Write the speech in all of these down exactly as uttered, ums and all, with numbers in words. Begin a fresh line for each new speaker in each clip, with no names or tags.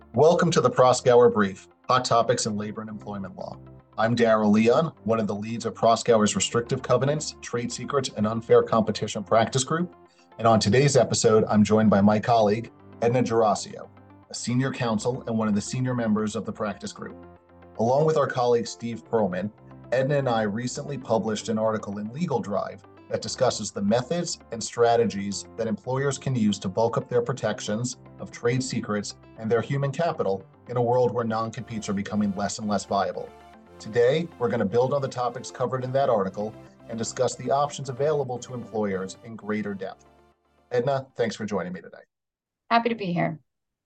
Welcome to the Proskauer Brief, Hot Topics in Labor and Employment Law. I'm Darrell Leon, one of the leads of Proskauer's Restrictive Covenants, Trade Secrets, and Unfair Competition Practice Group. And on today's episode, I'm joined by my colleague, Edna Gerasio, a senior counsel and one of the senior members of the practice group. Along with our colleague, Steve Perlman, Edna and I recently published an article in Legal Drive that discusses the methods and strategies that employers can use to bulk up their protections of trade secrets and their human capital in a world where non-competes are becoming less and less viable. Today, we're going to build on the topics covered in that article and discuss the options available to employers in greater depth. Edna, thanks for joining me today.
Happy to be here.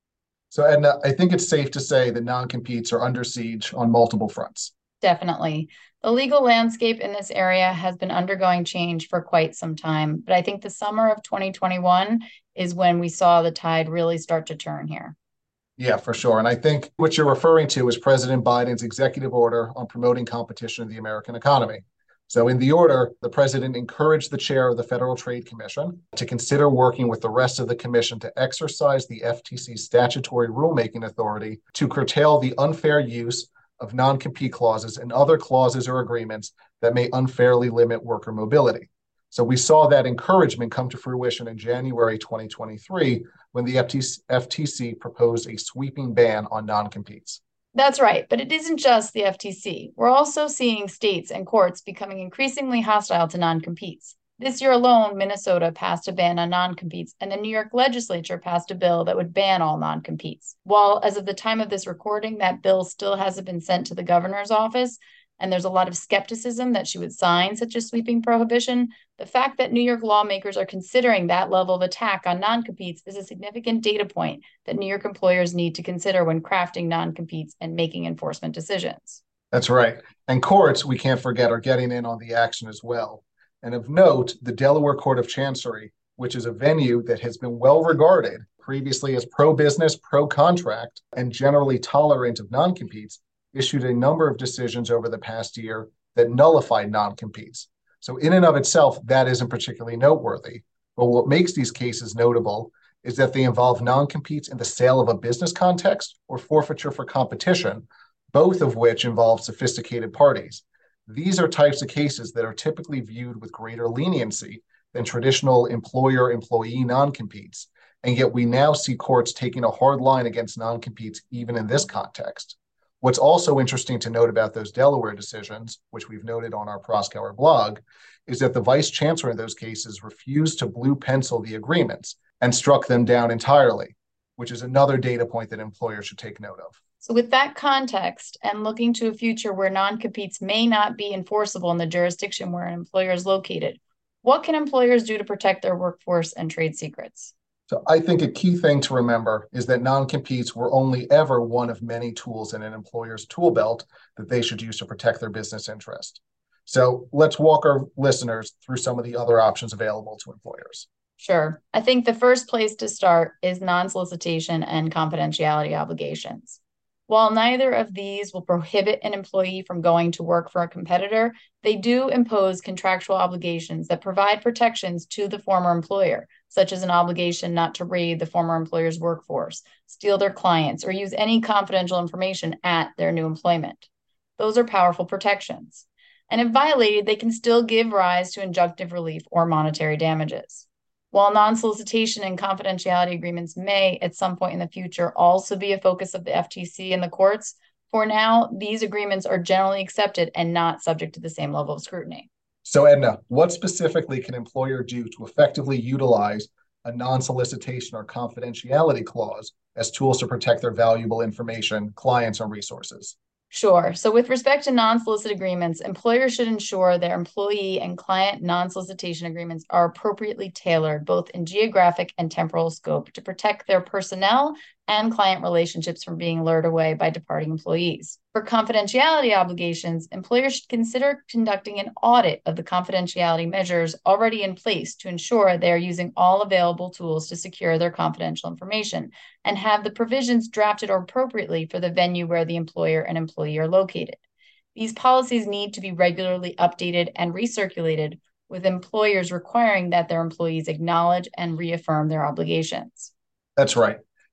So Edna, I think it's safe to say that non-competes are under siege on multiple fronts.
Definitely. The legal landscape in this area has been undergoing change for quite some time, but I think the summer of twenty twenty-one is when we saw the tide really start to turn here.
Yeah, for sure. And I think what you're referring to is President Biden's executive order on promoting competition in the American economy. So in the order, the president encouraged the chair of the Federal Trade Commission to consider working with the rest of the commission to exercise the F T C's statutory rulemaking authority to curtail the unfair use of non-compete clauses and other clauses or agreements that may unfairly limit worker mobility. So we saw that encouragement come to fruition in January twenty twenty-three when the F T C proposed a sweeping ban on non-competes.
That's right, but it isn't just the F T C. We're also seeing states and courts becoming increasingly hostile to non-competes. This year alone, Minnesota passed a ban on non-competes, and the New York legislature passed a bill that would ban all non-competes. While, as of the time of this recording, that bill still hasn't been sent to the governor's office, and there's a lot of skepticism that she would sign such a sweeping prohibition, the fact that New York lawmakers are considering that level of attack on non-competes is a significant data point that New York employers need to consider when crafting non-competes and making enforcement decisions.
That's right. And courts, we can't forget, are getting in on the action as well. And of note, the Delaware Court of Chancery, which is a venue that has been well regarded previously as pro-business, pro-contract, and generally tolerant of non-competes, issued a number of decisions over the past year that nullified non-competes. So in and of itself, that isn't particularly noteworthy. But what makes these cases notable is that they involve non-competes in the sale of a business context or forfeiture for competition, both of which involve sophisticated parties. These are types of cases that are typically viewed with greater leniency than traditional employer-employee non-competes, and yet we now see courts taking a hard line against non-competes even in this context. What's also interesting to note about those Delaware decisions, which we've noted on our Proskauer blog, is that the vice chancellor in those cases refused to blue pencil the agreements and struck them down entirely, which is another data point that employers should take note of.
So with that context and looking to a future where non-competes may not be enforceable in the jurisdiction where an employer is located, what can employers do to protect their workforce and trade secrets?
So I think a key thing to remember is that non-competes were only ever one of many tools in an employer's tool belt that they should use to protect their business interest. So let's walk our listeners through some of the other options available to employers.
Sure. I think the first place to start is non-solicitation and confidentiality obligations. While neither of these will prohibit an employee from going to work for a competitor, they do impose contractual obligations that provide protections to the former employer, such as an obligation not to raid the former employer's workforce, steal their clients, or use any confidential information at their new employment. Those are powerful protections. And if violated, they can still give rise to injunctive relief or monetary damages. While non-solicitation and confidentiality agreements may, at some point in the future, also be a focus of the F T C and the courts, for now, these agreements are generally accepted and not subject to the same level of scrutiny.
So Edna, what specifically can an employer do to effectively utilize a non-solicitation or confidentiality clause as tools to protect their valuable information, clients, and resources?
Sure. So with respect to non-solicit agreements, employers should ensure their employee and client non-solicitation agreements are appropriately tailored, both in geographic and temporal scope, to protect their personnel and client relationships from being lured away by departing employees. For confidentiality obligations, employers should consider conducting an audit of the confidentiality measures already in place to ensure they are using all available tools to secure their confidential information and have the provisions drafted appropriately for the venue where the employer and employee are located. These policies need to be regularly updated and recirculated, with employers requiring that their employees acknowledge and reaffirm their obligations.
That's right.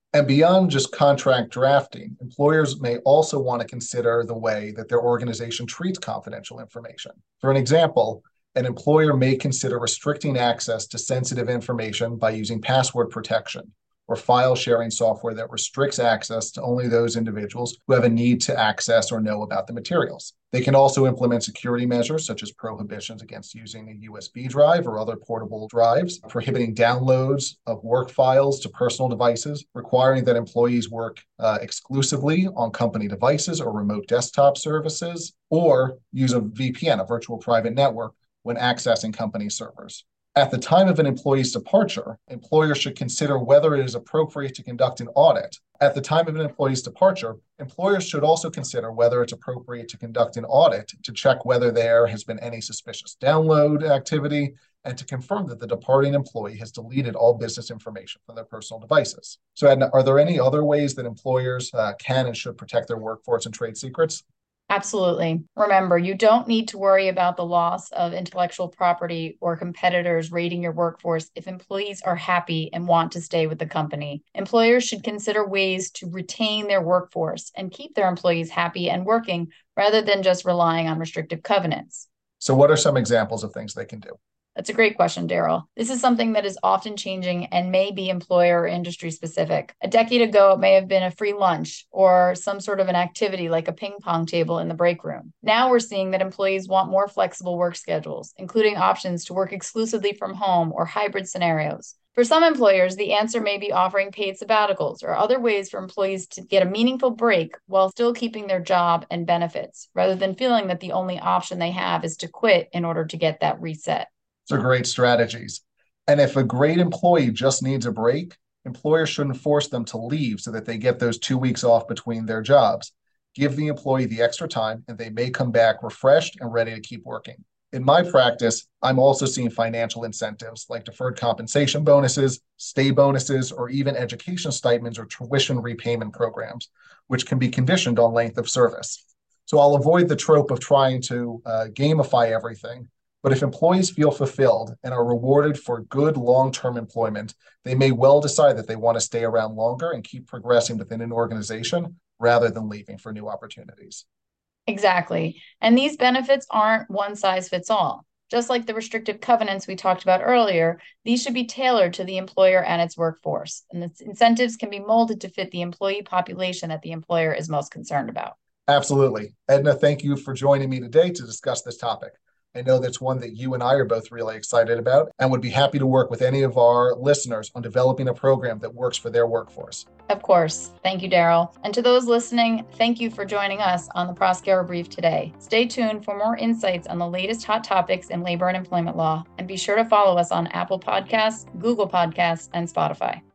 And beyond just contract drafting, employers may also want to consider the way that their organization treats confidential information. For an example, an employer may consider restricting access to sensitive information by using password protection or file sharing software that restricts access to only those individuals who have a need to access or know about the materials. They can also implement security measures such as prohibitions against using a U S B drive or other portable drives, prohibiting downloads of work files to personal devices, requiring that employees work uh, exclusively on company devices or remote desktop services, or use a V P N, a virtual private network, when accessing company servers. At the time of an employee's departure, employers should consider whether it is appropriate to conduct an audit. At the time of an employee's departure, employers should also consider whether it's appropriate to conduct an audit to check whether there has been any suspicious download activity and to confirm that the departing employee has deleted all business information from their personal devices. So, Edna, are there any other ways that employers uh, can and should protect their workforce and trade secrets?
Absolutely. Remember, you don't need to worry about the loss of intellectual property or competitors raiding your workforce if employees are happy and want to stay with the company. Employers should consider ways to retain their workforce and keep their employees happy and working rather than just relying on restrictive covenants.
So, what are some examples of things they can do?
That's a great question, Daryl. This is something that is often changing and may be employer or industry specific. A decade ago, it may have been a free lunch or some sort of an activity like a ping pong table in the break room. Now we're seeing that employees want more flexible work schedules, including options to work exclusively from home or hybrid scenarios. For some employers, the answer may be offering paid sabbaticals or other ways for employees to get a meaningful break while still keeping their job and benefits, rather than feeling that the only option they have is to quit in order to get that reset.
Those are great strategies. And if a great employee just needs a break, employers shouldn't force them to leave so that they get those two weeks off between their jobs. Give the employee the extra time and they may come back refreshed and ready to keep working. In my practice, I'm also seeing financial incentives like deferred compensation bonuses, stay bonuses, or even education stipends or tuition repayment programs, which can be conditioned on length of service. So I'll avoid the trope of trying to uh, gamify everything. But if employees feel fulfilled and are rewarded for good long-term employment, they may well decide that they want to stay around longer and keep progressing within an organization rather than leaving for new opportunities.
Exactly. And these benefits aren't one size fits all. Just like the restrictive covenants we talked about earlier, these should be tailored to the employer and its workforce. And the incentives can be molded to fit the employee population that the employer is most concerned about.
Absolutely. Edna, thank you for joining me today to discuss this topic. I know that's one that you and I are both really excited about and would be happy to work with any of our listeners on developing a program that works for their workforce.
Of course. Thank you, Daryl. And to those listening, thank you for joining us on the Proskauer Brief today. Stay tuned for more insights on the latest hot topics in labor and employment law, and be sure to follow us on Apple Podcasts, Google Podcasts, and Spotify.